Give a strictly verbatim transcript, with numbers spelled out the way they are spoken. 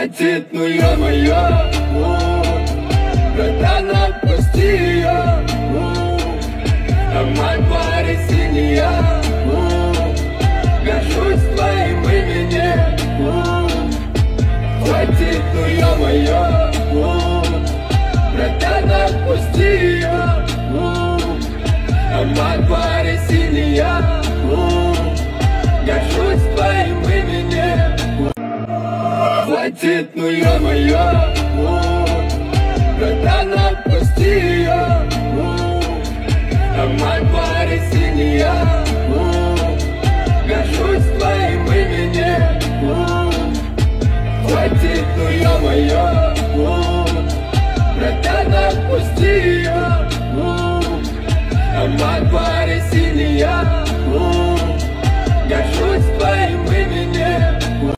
Хватит, ну ё-моё, братан, отпусти ее. А мой парень синяя, горжусь твоим именем. Хватит, ну ё-моё, братан, отпусти ее. А мой парень синяя, горжусь твоим именем. Хватит, ну ё-моё, братан, отпусти ее. А мой парень синяя, горжусь твоим именем. Хватит, ну ё-моё, братан, отпусти.